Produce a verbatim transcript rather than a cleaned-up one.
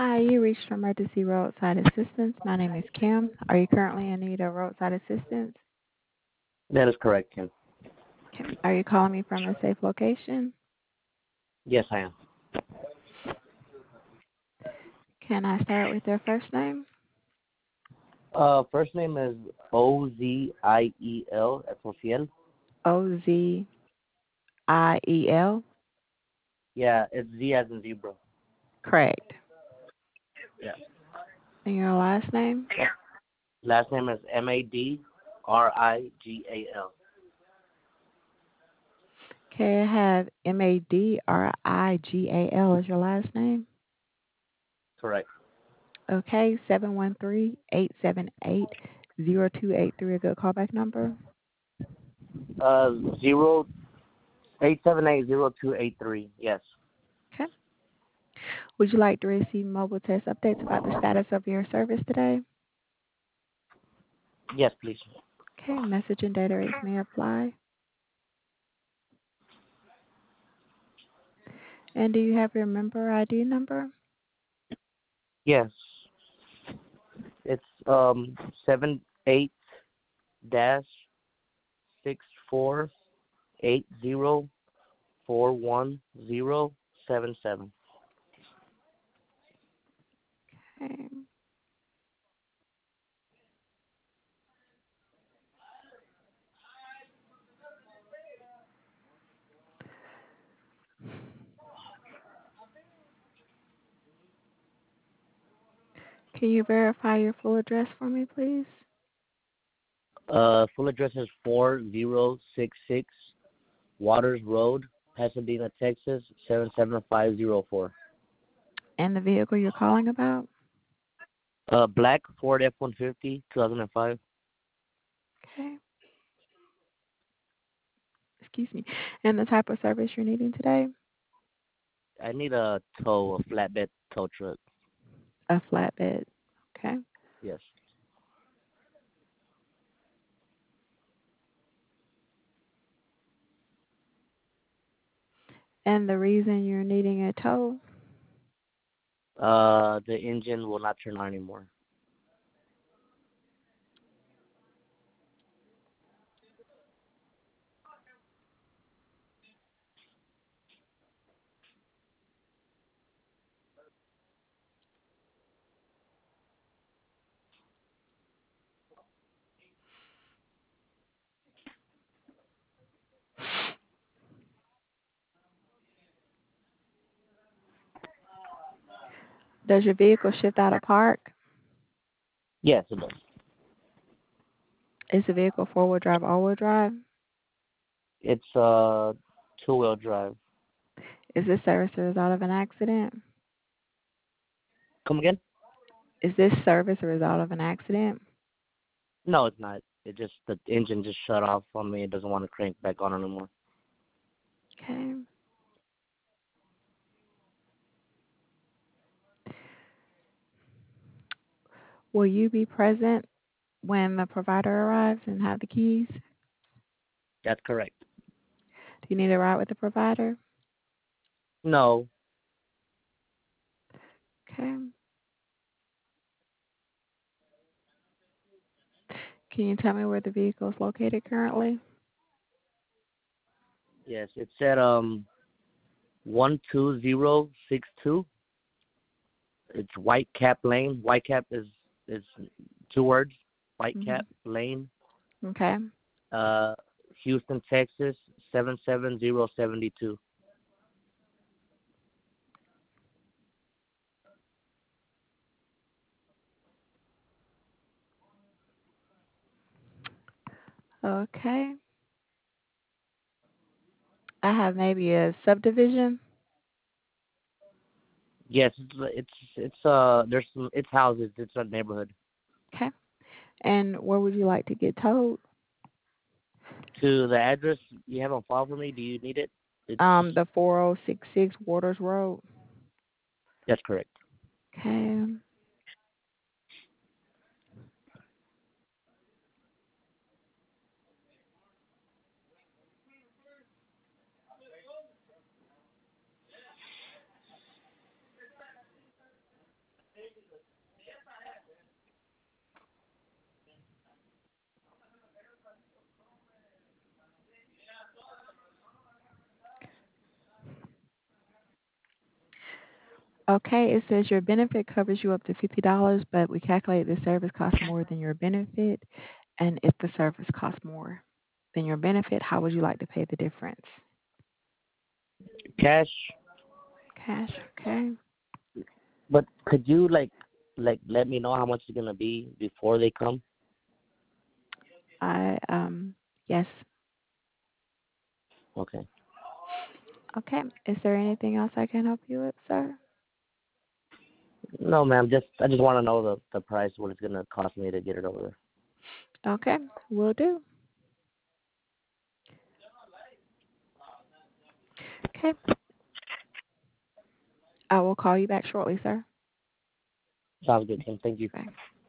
Hi, you reached Emergency Roadside Assistance. My name is Kim. Are you currently in need of roadside assistance? That is correct, Kim. Okay. Are you calling me from a safe location? Yes, I am. Can I start with your first name? Uh, first name is O Z I E L, as for Fiel. O Z I E L? Yeah, it's Z as in zebra. Correct. Yeah. And your last name? Last name is M A D R I G A L. Okay, I have M A D R I G A L as your last name. Correct. Okay, seven one three, eight seven eight, zero two eight three, a good callback number. Uh, zero eight seven eight zero two eight three. Yes. Okay. Would you like to receive mobile test updates about the status of your service today? Yes, please. Okay, message and data rates may apply. And do you have your member I D number? Yes. It's um seven eight dash six four eight zero four one zero seven seven. Okay. Can you verify your full address for me, please? Uh, full address is four zero six six Waters Road, Pasadena, Texas, seven seven five zero four. And the vehicle you're calling about? Uh, black Ford F one fifty, two thousand five. Okay. Excuse me. And the type of service you're needing today? I need a tow, a flatbed tow truck. A flatbed. Okay. Yes. And the reason you're needing a tow? Uh, the engine will not turn on anymore. Does your vehicle shift out of park? Yes, it does. Is the vehicle four-wheel drive, all-wheel drive? It's uh two-wheel drive. Is this service a result of an accident? Come again? Is this service a result of an accident? No, it's not. It just the engine just shut off on me. It doesn't want to crank back on anymore. Okay. Will you be present when the provider arrives and have the keys? Do That's correct. you need a ride with the provider? No. Okay. Can you tell me where the vehicle is located currently? Yes, it's at um one two zero six two. It's White Cap Lane. White Cap is is two words. White Cap Mm-hmm. Lane, Okay. uh, Houston, Texas, seven seven zero seventy two. Okay. I have maybe a subdivision. Yes, it's it's it's uh there's some, it's houses. It's a neighborhood. Okay. And where would you like to get towed? To the address you have on file for me, do you need it? It's Um, the four oh six six Waters Road. That's correct. Okay. Okay, it says your benefit covers you up to fifty dollars, but we calculate the service costs more than your benefit. And if the service costs more than your benefit, how would you like to pay the difference? Cash. Cash, okay. But could you like like let me know how much it's gonna be before they come? I um yes. Okay. Okay. Is there anything else I can help you with, sir? No, ma'am. Just I just want to know the the price, what it's gonna cost me to get it over there. Okay, will do. Okay. I will call you back shortly, sir. Sounds good, Kim. Thank you. Bye.